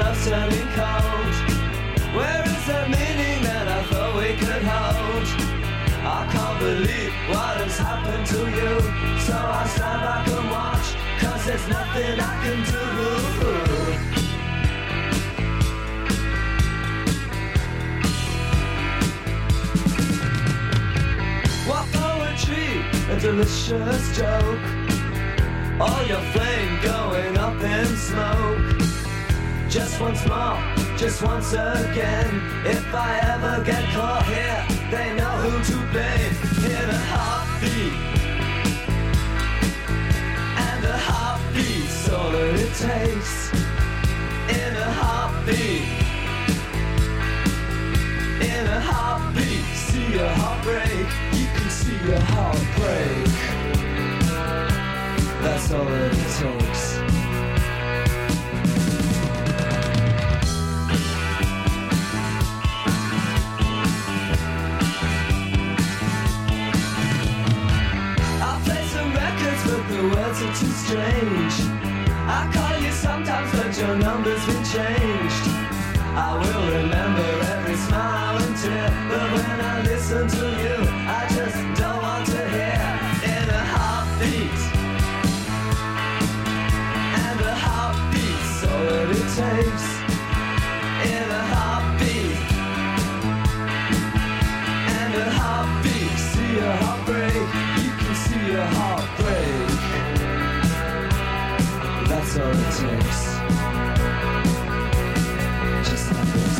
love's turning cold. Where is the meaning that I thought we could hold? I can't believe what has happened to you. So I stand back and watch, 'cause there's nothing I can do. What poetry, a delicious joke. All your flame going up in smoke. Just once more, just once again. If I ever get caught here, they know who to blame. In a heartbeat, and a heartbeat's all that it takes. In a heartbeat, in a heartbeat, see your heart break. You can see your heart break. That's all that it takes. The words are too strange. I call you sometimes, but your number's been changed. I will remember every smile and tear, but when I listen to you, I just don't want to hear. In a heartbeat, and a heartbeat's all that it takes. In a heartbeat, and a heartbeat, see your heart break. You can see your heart break. That's all it takes. Just like this.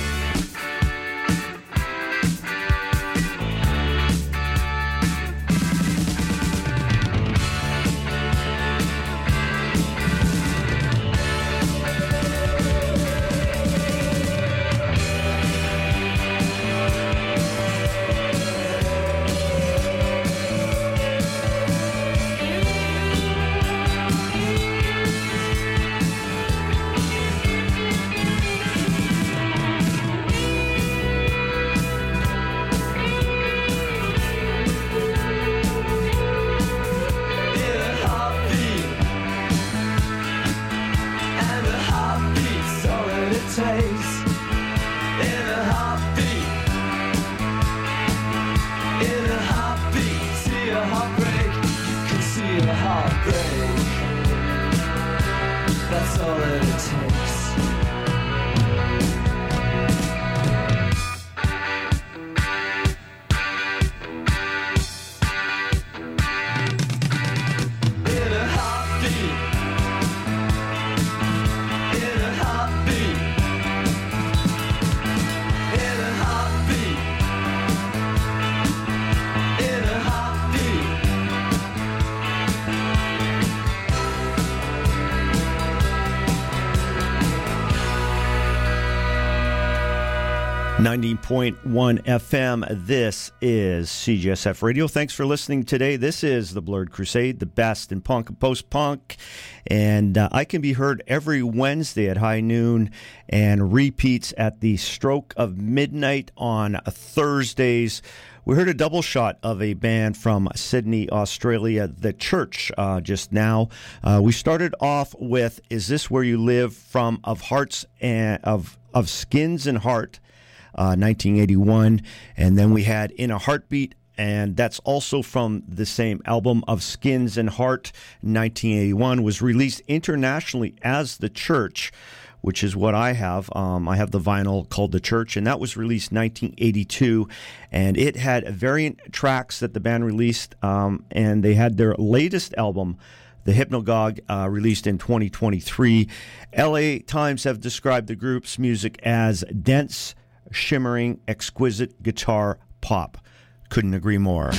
That's all that it takes. .1 FM. This is CJSF Radio. Thanks for listening today. This is The Blurred Crusade, the best in punk and post-punk. And I can be heard every Wednesday at high noon and repeats at the stroke of midnight on Thursdays. We heard a double shot of a band from Sydney, Australia, The Church, just now. We started off with Is This Where You Live from Of Hearts and of Skins and Heart, 1981, and then we had In a Heartbeat, and that's also from the same album Of Skins and Heart, 1981, was released internationally as The Church, which is what I have. I have the vinyl called The Church, and that was released 1982, and it had variant tracks that the band released, and they had their latest album, The Hypnagogue, released in 2023. LA Times have described the group's music as dense, shimmering, exquisite guitar pop. Couldn't agree more.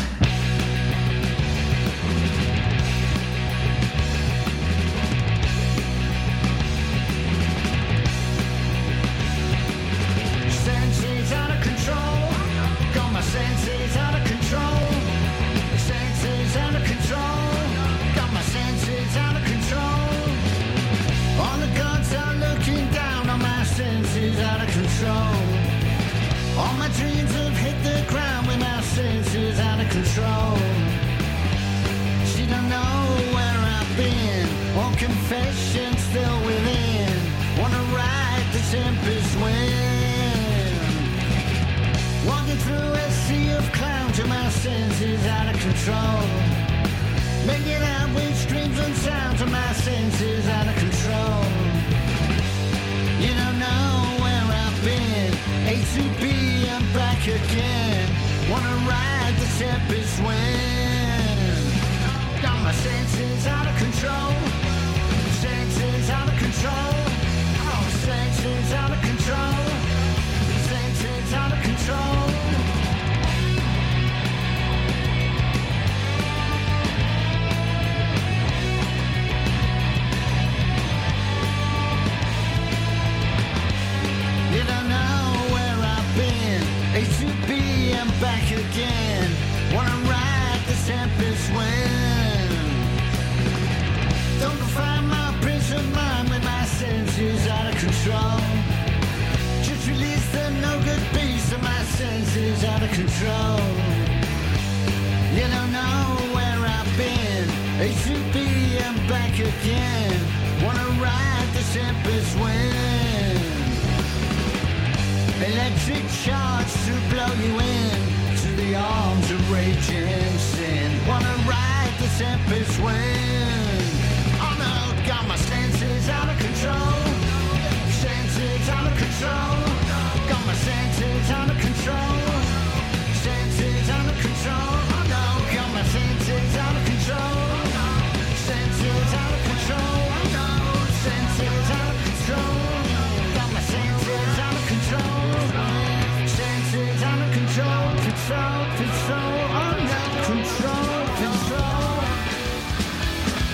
Senses out of control. Got my senses out of control. Senses out of control. Got my senses out of control. All the gods are looking down on my senses out of control. All my dreams have hit the ground with my senses out of control. She don't know where I've been, all confession still within. Wanna ride control. Making out with screams and sounds of my senses out of control. You don't know where I've been. A to B, I'm back again. Wanna ride the tempest wind. Got my senses out of control. Senses out of control. Oh, senses out of control. Senses out of control. You don't know where I've been. A to B, I'm back again. Wanna ride the tempest wind. Don't find my prison mind with my senses out of control. Just release the no good beast of my senses out of control. You don't know where I've been. A to B, I'm back again. Wanna ride the tempest wind. Electric charge to blow you in to the arms of raging sin. Wanna ride the tempest wind. Oh no, got my senses out of control. Senses out of control. Got my senses out of control. Senses out of control. Oh no, got my senses out of control. Senses out of control. Oh no, senses out of control. Got my senses out of control. Senses out of control. Control, control. Oh no, control, control.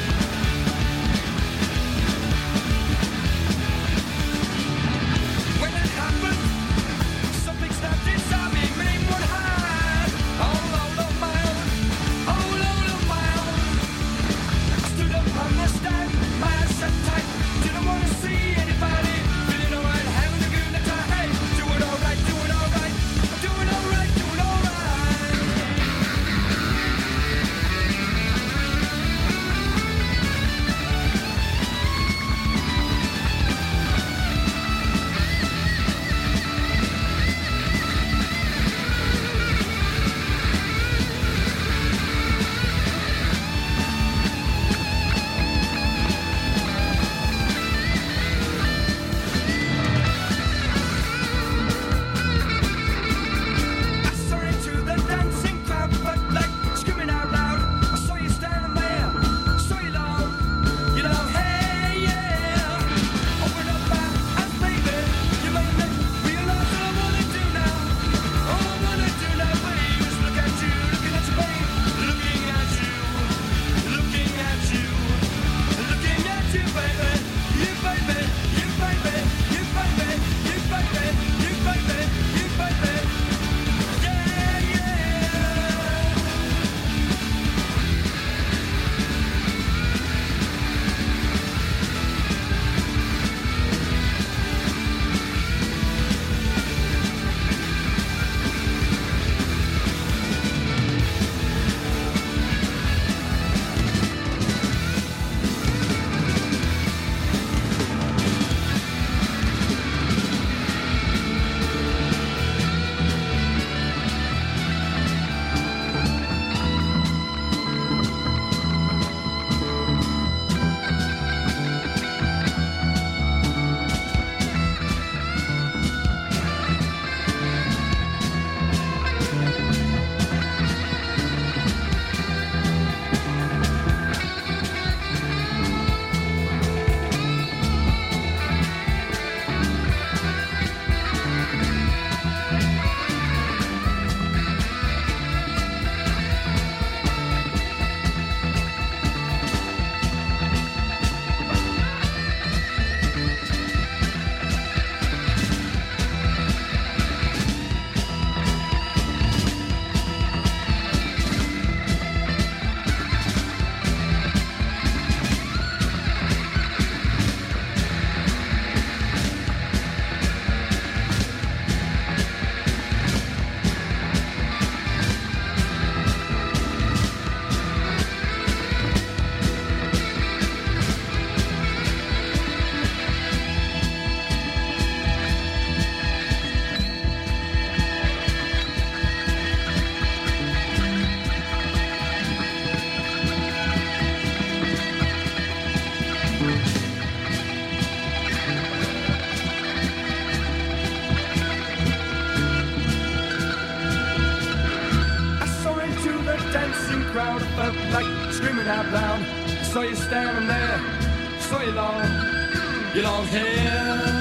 saw you standing there, saw you long hair.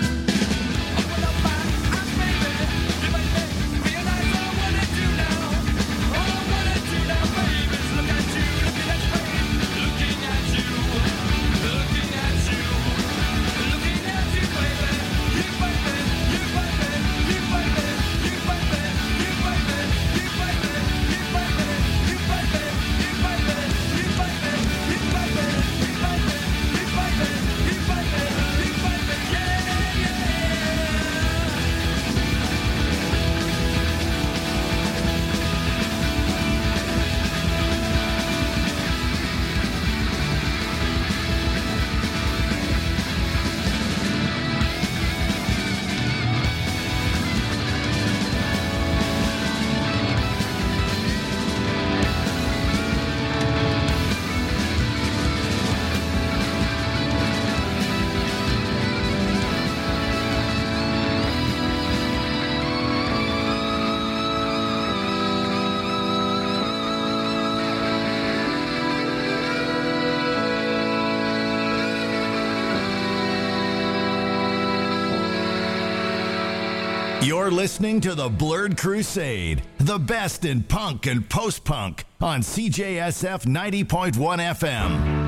You're listening to the Blurred Crusade, the best in punk and post-punk on CJSF 90.1 FM.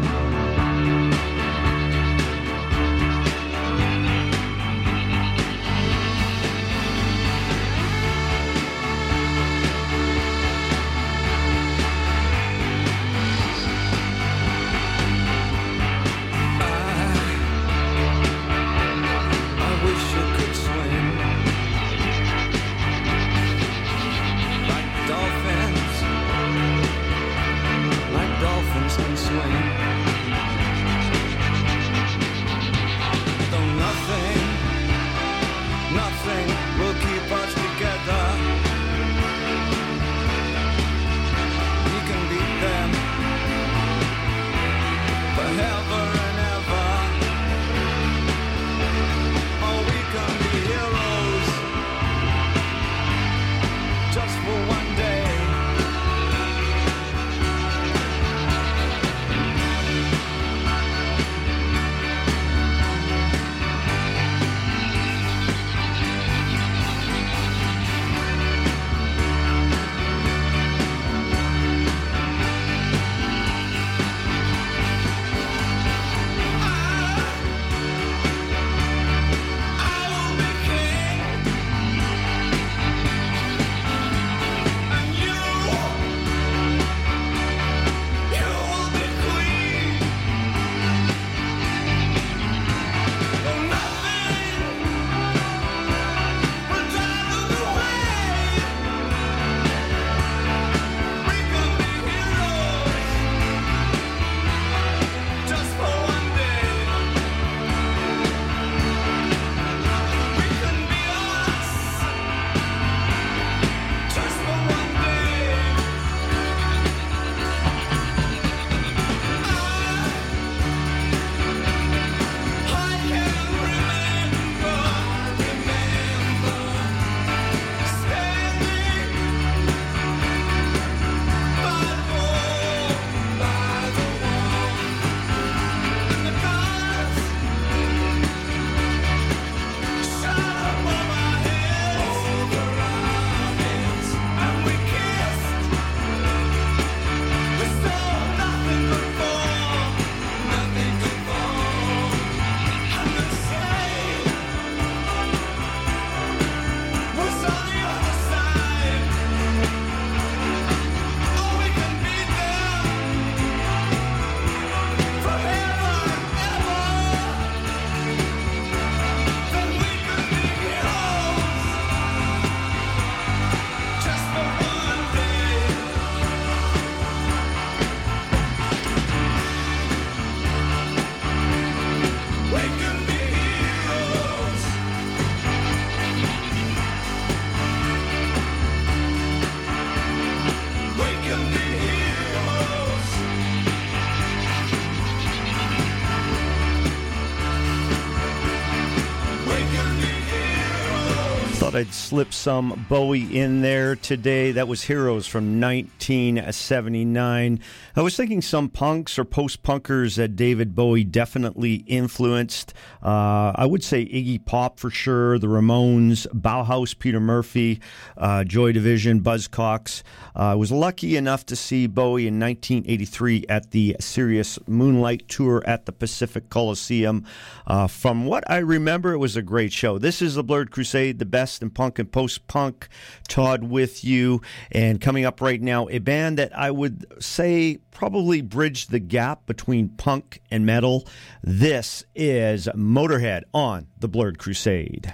Thought I'd slip some Bowie in there today. That was Heroes from 1979. I was thinking some punks or post-punkers that David Bowie definitely influenced. I would say Iggy Pop for sure, the Ramones, Bauhaus, Peter Murphy, Joy Division, Buzzcocks. I was lucky enough to see Bowie in 1983 at the Sirius Moonlight Tour at the Pacific Coliseum. From what I remember, it was a great show. This is the Blurred Crusade, the best in punk and post-punk. Todd with you. And coming up right now, a band that I would say probably bridged the gap between punk and metal. This is Motorhead on the Blurred Crusade.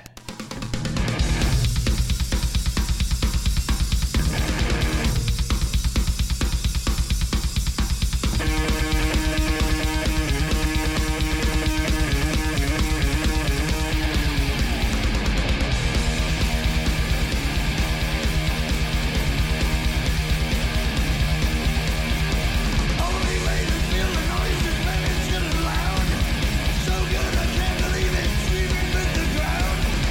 So good I can't believe it, screaming with the ground.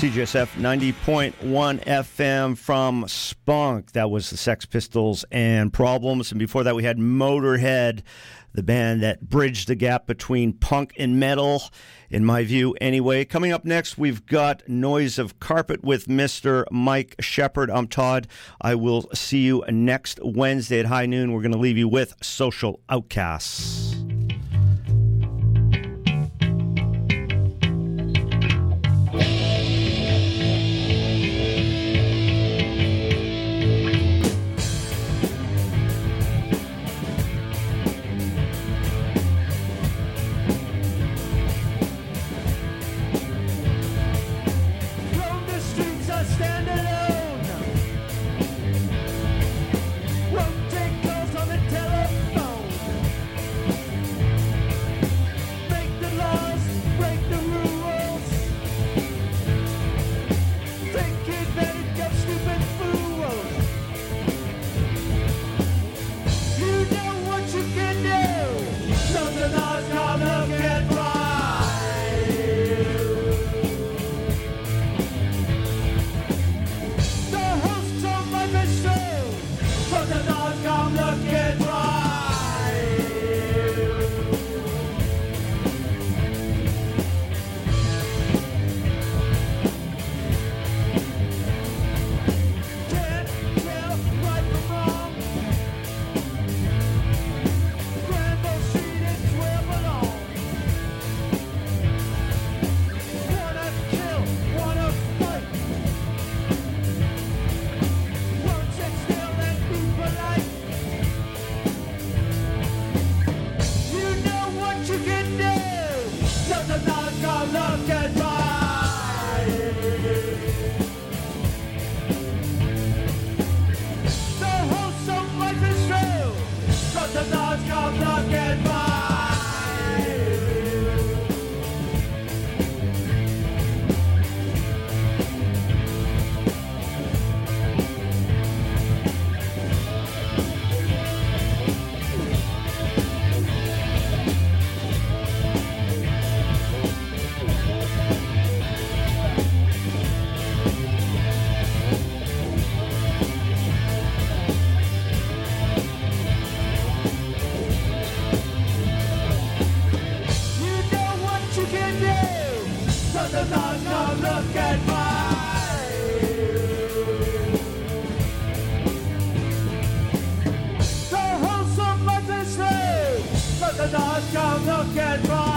CJSF 90.1 FM from Spunk. That was the Sex Pistols and Problems. And before that, we had Motorhead, the band that bridged the gap between punk and metal, in my view, anyway. Coming up next, we've got Noise of Carpet with Mr. Mike Shepard. I'm Todd. I will see you next Wednesday at high noon. We're going to leave you with Social Outcasts. Come look at mine.